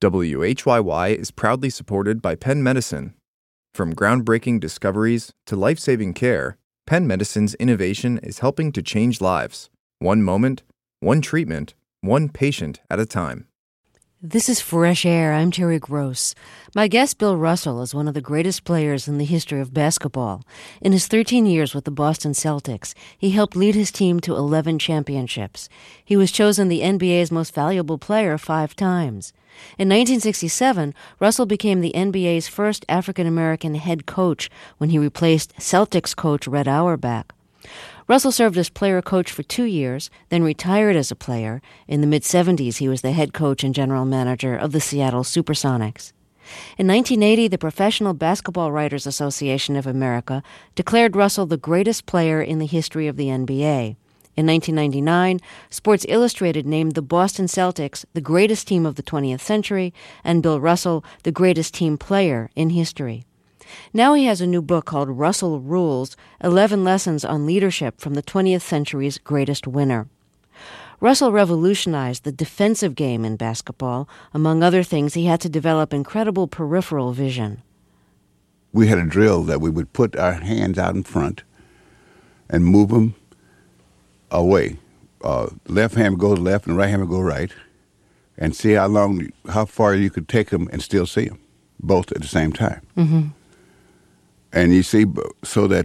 WHYY is proudly supported by Penn Medicine. From groundbreaking discoveries to life-saving care, Penn Medicine's innovation is helping to change lives. One moment, one treatment, one patient at a time. This is Fresh Air. I'm Terry Gross. My guest, Bill Russell, is one of the greatest players in the history of basketball. In his 13 years with the Boston Celtics, he helped lead his team to 11 championships. He was chosen the NBA's most valuable player 5 times. In 1967, Russell became the NBA's first African-American head coach when he replaced Celtics coach Red Auerbach. Russell served as player-coach for 2 years, then retired as a player. In the mid-'70s, he was the head coach and general manager of the Seattle Supersonics. In 1980, the Professional Basketball Writers Association of America declared Russell the greatest player in the history of the NBA. In 1999, Sports Illustrated named the Boston Celtics the greatest team of the 20th century and Bill Russell the greatest team player in history. Now he has a new book called Russell Rules, 11 Lessons on Leadership from the 20th Century's Greatest Winner. Russell revolutionized the defensive game in basketball. Among other things, he had to develop incredible peripheral vision. We had a drill that we would put our hands out in front and move them away. Left hand would go left and right hand would go right, and see how far you could take them and still see them, both at the same time. Mm-hmm. And you see, so that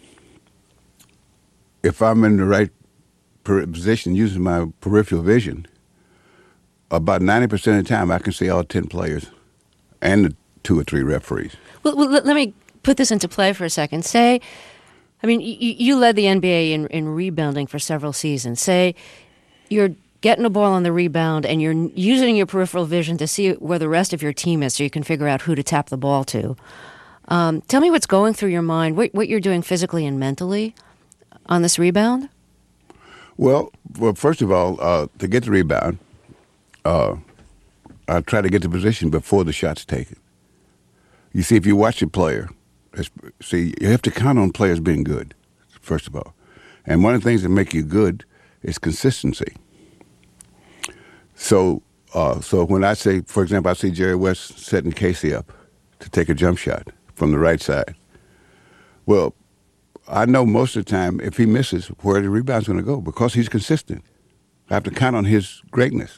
if I'm in the right position using my peripheral vision, about 90% of the time I can see all 10 players and the 2 or 3 referees. Well, let me put this into play for a second. Say, I mean, you led the NBA in rebounding for several seasons. Say you're getting a ball on the rebound and you're using your peripheral vision to see where the rest of your team is so you can figure out who to tap the ball to. Tell me what's going through your mind, what you're doing physically and mentally on this rebound? Well, first of all, to get the rebound, I try to get the position before the shot's taken. You see, if you watch a player, you have to count on players being good, first of all. And one of the things that make you good is consistency. So when I say, for example, I see Jerry West setting Casey up to take a jump shot from the right side. Well, I know most of the time if he misses where the rebound's going to go because he's consistent. I have to count on his greatness.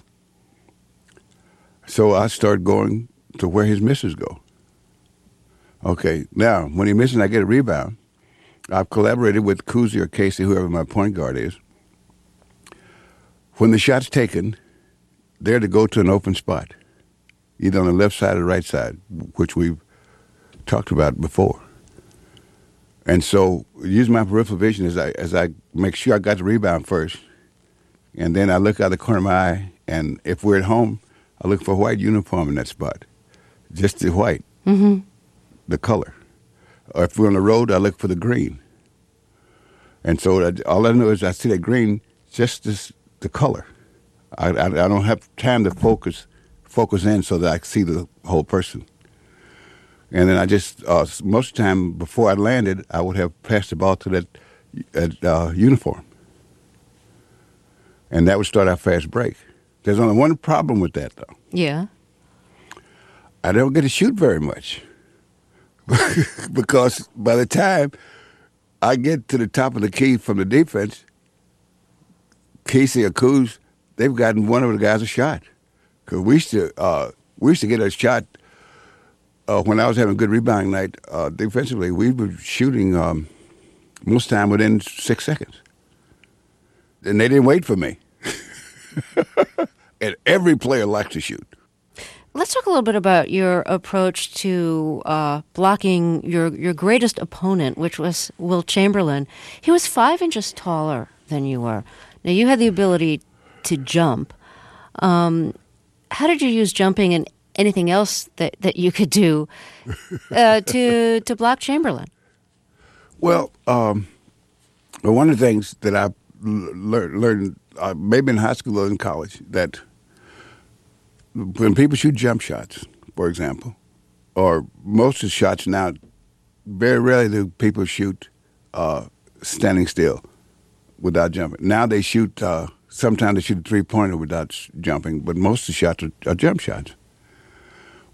So I start going to where his misses go. Okay, now, when he misses and I get a rebound, I've collaborated with Cousy or Casey, whoever my point guard is. When the shot's taken, they're to go to an open spot, either on the left side or the right side, which we've talked about before. And so use my peripheral vision as I make sure I got the rebound first. And then I look out the corner of my eye, and if we're at home, I look for a white uniform in that spot. Just the white, the color. Or if we're on the road, I look for the green. And so all I know is I see that green, just the color. I don't have time to focus in so that I see the whole person. And then I just, most of the time before I landed, I would have passed the ball to that uniform. And that would start our fast break. There's only one problem with that, though. Yeah. I don't get to shoot very much. Because by the time I get to the top of the key from the defense, Casey or Kuz, they've gotten one of the guys a shot. Because we used to get a shot when I was having a good rebounding night defensively. We were shooting most time within 6 seconds. And they didn't wait for me. And every player likes to shoot. Let's talk a little bit about your approach to blocking your greatest opponent, which was Wilt Chamberlain. He was 5 inches taller than you were. Now, you had the ability to jump. How did you use jumping and anything else that you could do to block Chamberlain? Well, one of the things that I learned maybe in high school or in college, that when people shoot jump shots, for example, or most of the shots now, very rarely do people shoot standing still without jumping. Now they shoot, sometimes they shoot a three-pointer without jumping, but most of the shots are jump shots.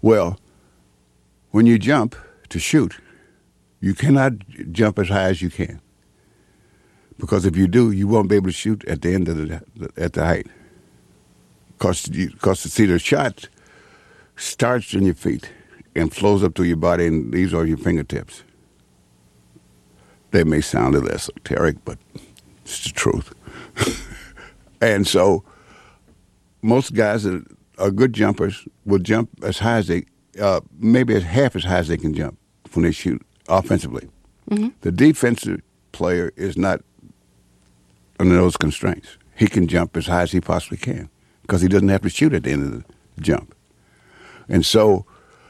Well, when you jump to shoot, you cannot jump as high as you can. Because if you do, you won't be able to shoot at the end of at the height. Because see, the shot starts in your feet and flows up through your body, and these are your fingertips. They may sound a little esoteric, but it's the truth. And so most guys that are good jumpers will jump as high as they, maybe half as high as they can jump when they shoot offensively. Mm-hmm. The defensive player is not under those constraints. He can jump as high as he possibly can because he doesn't have to shoot at the end of the jump. And so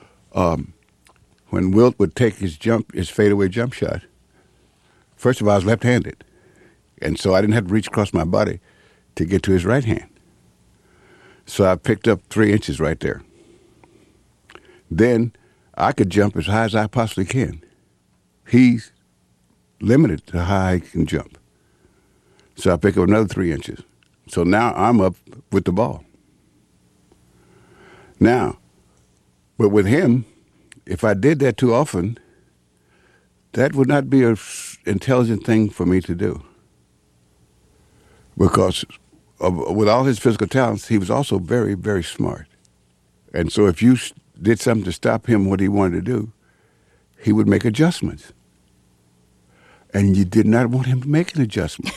when Wilt would take his fadeaway jump shot, first of all, I was left-handed. And so I didn't have to reach across my body to get to his right hand. So I picked up 3 inches right there. Then I could jump as high as I possibly can. He's limited to how high he can jump. So I pick up another 3 inches. So now I'm up with the ball. Now, but with him, if I did that too often, that would not be an intelligent thing for me to do. Because with all his physical talents, he was also very, very smart. And so if you did something to stop him what he wanted to do, he would make adjustments. And you did not want him to make an adjustment.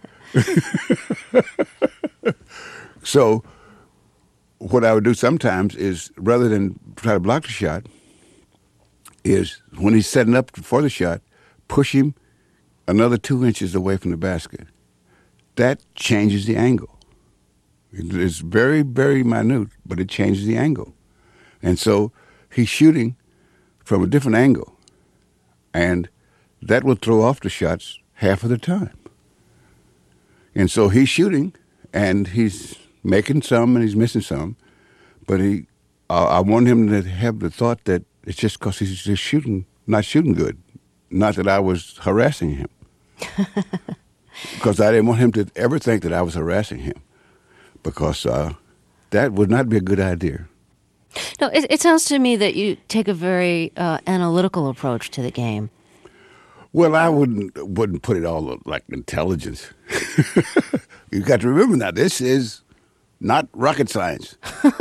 So what I would do sometimes is, rather than try to block the shot, is when he's setting up for the shot, push him another 2 inches away from the basket. That changes the angle. It's very, very minute, but it changes the angle. And so he's shooting from a different angle. And that will throw off the shots half of the time. And so he's shooting, and he's making some, and he's missing some. But I want him to have the thought that it's just because he's just shooting, not shooting good. Not that I was harassing him. Because I didn't want him to ever think that I was harassing him. Because that would not be a good idea. No, it sounds to me that you take a very analytical approach to the game. Well, I wouldn't put it all like intelligence. You got to remember now, this is not rocket science.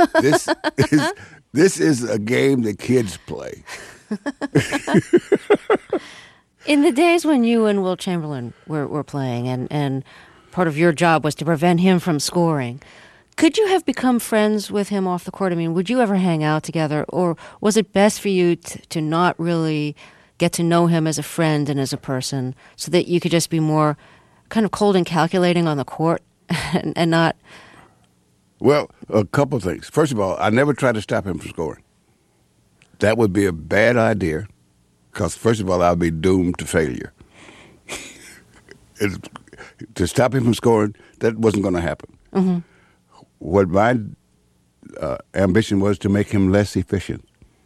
This is a game that kids play. In the days when you and Wilt Chamberlain were playing, and part of your job was to prevent him from scoring, could you have become friends with him off the court? I mean, would you ever hang out together, or was it best for you to not really get to know him as a friend and as a person, so that you could just be more kind of cold and calculating on the court and not... Well, a couple of things. First of all, I never tried to stop him from scoring. That would be a bad idea, because first of all, I'd be doomed to failure. To stop him from scoring, that wasn't going to happen. Mm-hmm. What my ambition was to make him less efficient.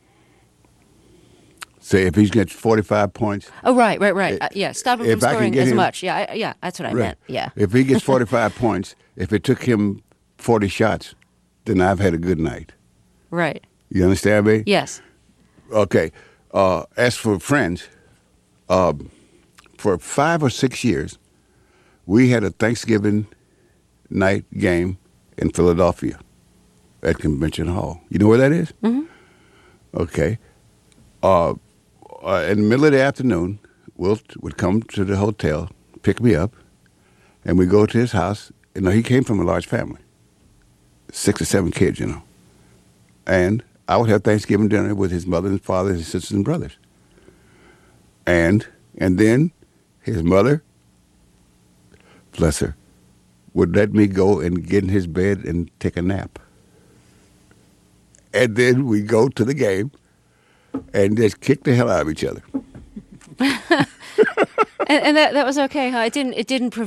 Say if he gets 45 points. Oh, right. Yeah, stop him from scoring as much. Yeah, that's what I meant. Yeah. If he gets 45 points, if it took him 40 shots, then I've had a good night. Right. You understand me? Yes. Okay. As for friends, for 5 or 6 years, we had a Thanksgiving night game in Philadelphia at Convention Hall. You know where that is? Mm-hmm. Okay. In the middle of the afternoon, Wilt would come to the hotel, pick me up, and we go to his house. You know, he came from a large family, 6 or 7 kids, you know. And I would have Thanksgiving dinner with his mother and father, his sisters and brothers. And then his mother, bless her, would let me go and get in his bed and take a nap. And then we go to the game and just kick the hell out of each other. and that was okay, huh? It didn't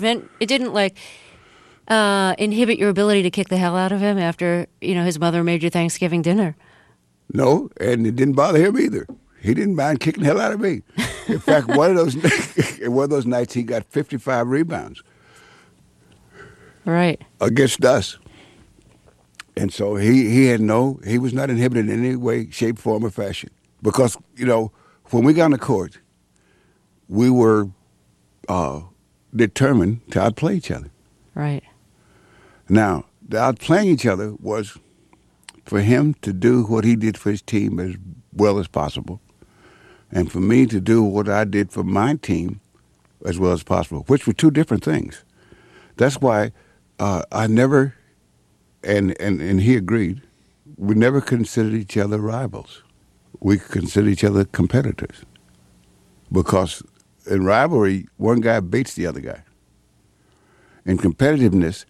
inhibit your ability to kick the hell out of him after, his mother made you Thanksgiving dinner. No, and it didn't bother him either. He didn't mind kicking the hell out of me. In fact, one of those nights he got 55 rebounds. Right. Against us. And so he was not inhibited in any way, shape, form, or fashion. Because, when we got on the court, we were determined to outplay each other. Right. Now, the outplaying each other was for him to do what he did for his team as well as possible, and for me to do what I did for my team as well as possible, which were two different things. That's why I never, and he agreed, we never considered each other rivals. We considered each other competitors. Because in rivalry, one guy beats the other guy. In competitiveness,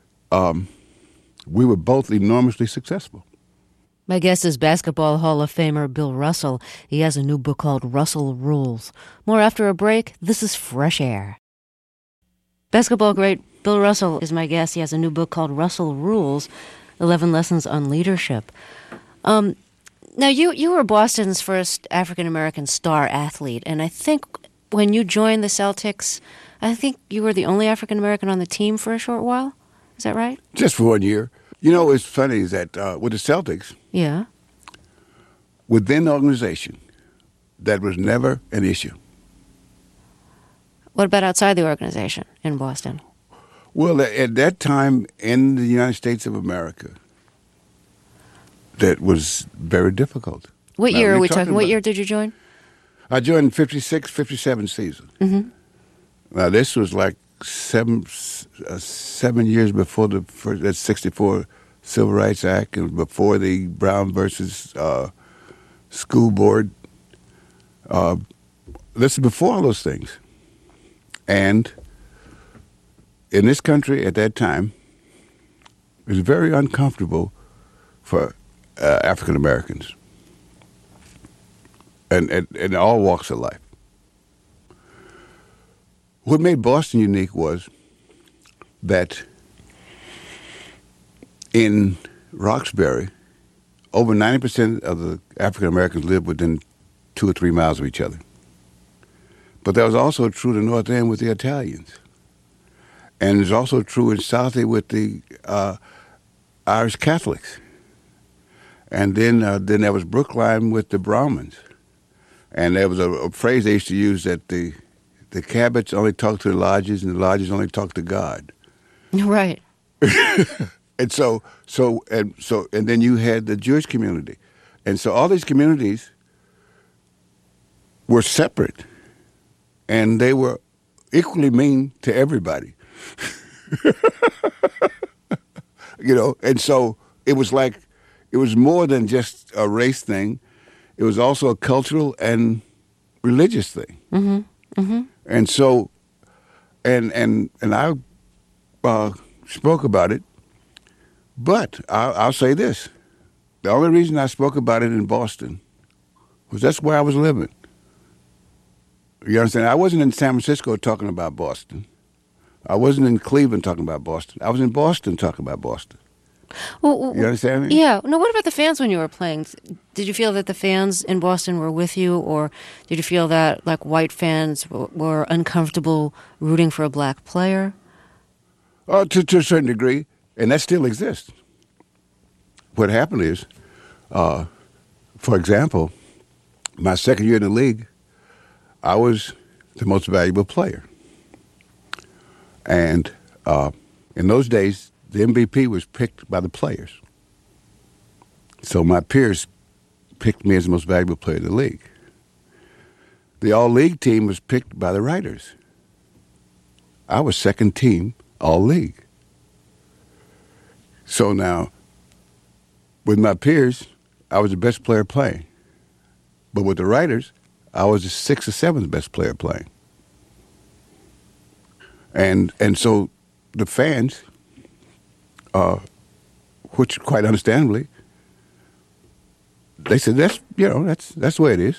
we were both enormously successful. My guest is Basketball Hall of Famer Bill Russell. He has a new book called Russell Rules. More after a break. This is Fresh Air. Basketball great Bill Russell is my guest. He has a new book called Russell Rules, 11 Lessons on Leadership. Now, you were Boston's first African-American star athlete, and I think when you joined the Celtics, I think you were the only African-American on the team for a short while. Is that right? Just for 1 year. What's funny is that with the Celtics, yeah, within the organization, that was never an issue. What about outside the organization in Boston? Well, at that time in the United States of America, that was very difficult. What year are we talking? What year did you join? I joined 56, 57 season. Mm-hmm. Now, this was like 7 years before that 64 Civil Rights Act and before the Brown versus School Board. This is before all those things. And in this country at that time, it was very uncomfortable for African Americans and in all walks of life. What made Boston unique was that in Roxbury, over 90% of the African Americans lived within 2 or 3 miles of each other. But that was also true to North End with the Italians. And it's also true in Southie with the Irish Catholics. And then there was Brookline with the Brahmins. And there was a phrase they used to use that the Cabots only talk to the lodges and the lodges only talk to God. Right. And and then you had the Jewish community. And so all these communities were separate, and they were equally mean to everybody. And so it was more than just a race thing. It was also a cultural and religious thing. Mm-hmm. Mm-hmm. And so, and I spoke about it, but I'll say this. The only reason I spoke about it in Boston was that's where I was living. You understand? I wasn't in San Francisco talking about Boston. I wasn't in Cleveland talking about Boston. I was in Boston talking about Boston. Well, you understand me? Yeah. No, what about the fans when you were playing? Did you feel that the fans in Boston were with you, or did you feel that like white fans were uncomfortable rooting for a black player? To a certain degree, and that still exists. What happened is, for example, my second year in the league, I was the most valuable player. And in those days, the MVP was picked by the players. So my peers picked me as the most valuable player in the league. The all-league team was picked by the writers. I was second team all-league. So now, with my peers, I was the best player playing. But with the writers, I was the 6th or 7th best player playing. And so the fans, which quite understandably, they said that's the way it is.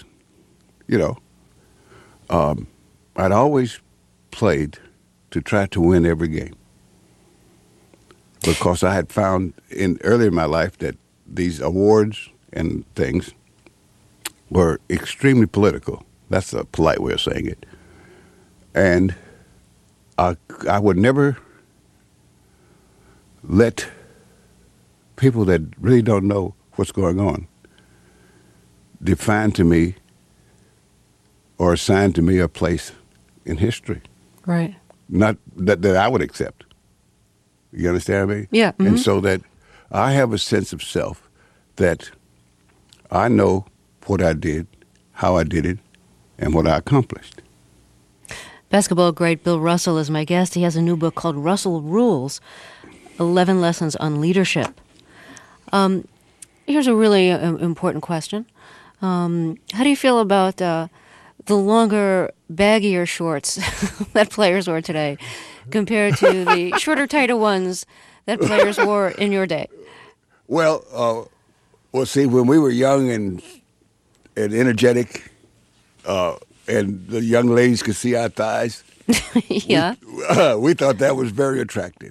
I'd always played to try to win every game because I had found early in my life that these awards and things were extremely political. That's a polite way of saying it. And I would never let people that really don't know what's going on define to me or assign to me a place in history. Right. Not that I would accept. You understand me? Yeah. Mm-hmm. And so that I have a sense of self that I know what I did, how I did it, and what I accomplished. Basketball great Bill Russell is my guest. He has a new book called Russell Rules, 11 Lessons on Leadership. Here's a really important question. How do you feel about the longer, baggier shorts that players wear today compared to the shorter, tighter ones that players wore in your day? Well, see, when we were young and energetic, and the young ladies could see our thighs, Yeah. we thought that was very attractive.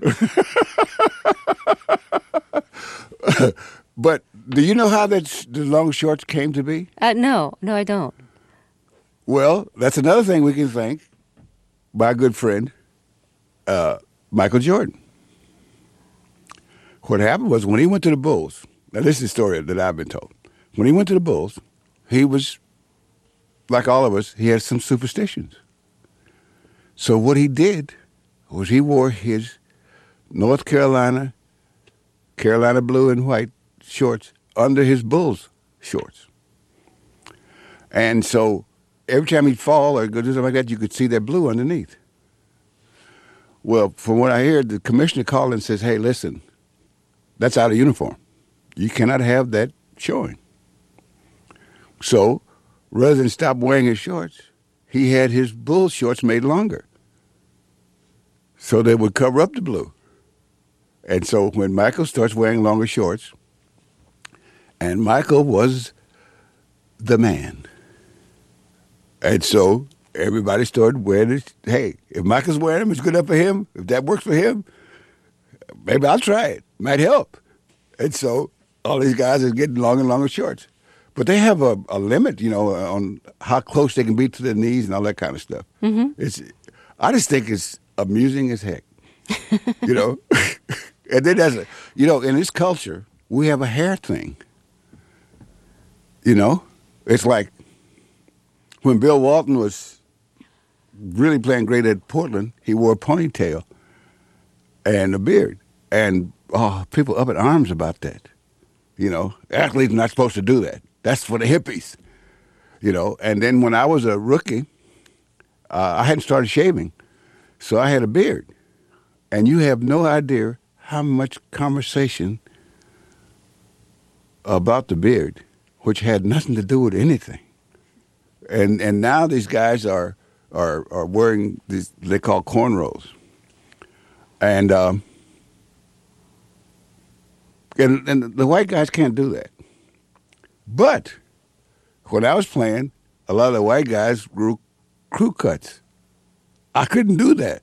But do you know how the long shorts came to be? No, I don't. Well, that's another thing we can thank my good friend, Michael Jordan. What happened was when he went to the Bulls, now this is the story that I've been told. When he went to the Bulls, he was, like all of us, he had some superstitions. So what he did was he wore his North Carolina blue and white shorts under his Bulls shorts. And so every time he'd fall or go do something like that, you could see that blue underneath. Well, from what I hear, the commissioner called and says, hey, listen, that's out of uniform. You cannot have that showing. So rather than stop wearing his shorts, he had his Bulls shorts made longer so they would cover up the blue. And so when Michael starts wearing longer shorts, and Michael was the man. And so everybody started wearing it. Hey, if Michael's wearing them, it's good enough for him. If that works for him, maybe I'll try it. Might help. And so all these guys are getting longer and longer shorts. But they have a limit, on how close they can be to their knees and all that kind of stuff. Mm-hmm. I just think it's amusing as heck, And then in this culture, we have a hair thing. It's like when Bill Walton was really playing great at Portland, he wore a ponytail and a beard. And people up in arms about that. Athletes are not supposed to do that. That's for the hippies. And then when I was a rookie, I hadn't started shaving, so I had a beard. And you have no idea how much conversation about the beard, which had nothing to do with anything. And now these guys are wearing these, they call cornrows. And the white guys can't do that. But when I was playing, a lot of the white guys grew crew cuts. I couldn't do that.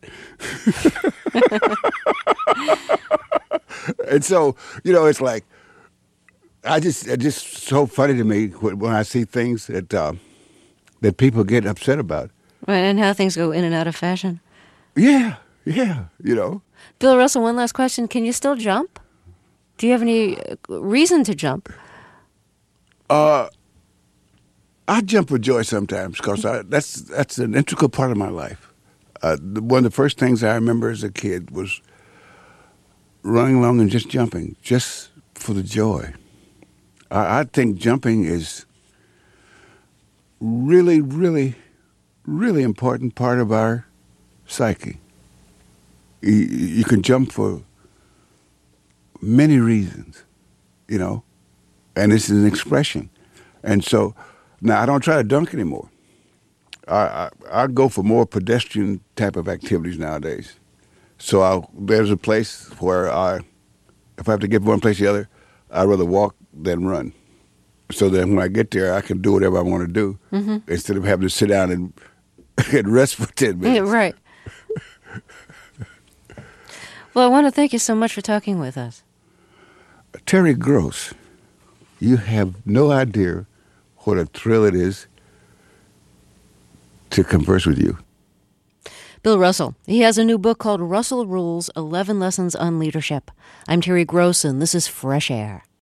And so, it's like, it's just so funny to me when I see things that people get upset about. Right, and how things go in and out of fashion. Yeah. Bill Russell, one last question. Can you still jump? Do you have any reason to jump? I jump with joy sometimes because that's an integral part of my life. One of the first things I remember as a kid was running along and just jumping, just for the joy. I think jumping is really, really, really important part of our psyche. You can jump for many reasons, and it's an expression. And so now I don't try to dunk anymore. I go for more pedestrian type of activities nowadays. So there's a place where if I have to get from one place to the other, I'd rather walk than run. So that when I get there, I can do whatever I want to do instead of having to sit down and rest for 10 minutes. Yeah, right. Well, I want to thank you so much for talking with us. Terry Gross, you have no idea what a thrill it is to converse with you. Bill Russell. He has a new book called Russell Rules, 11 Lessons on Leadership. I'm Terry Gross, and this is Fresh Air.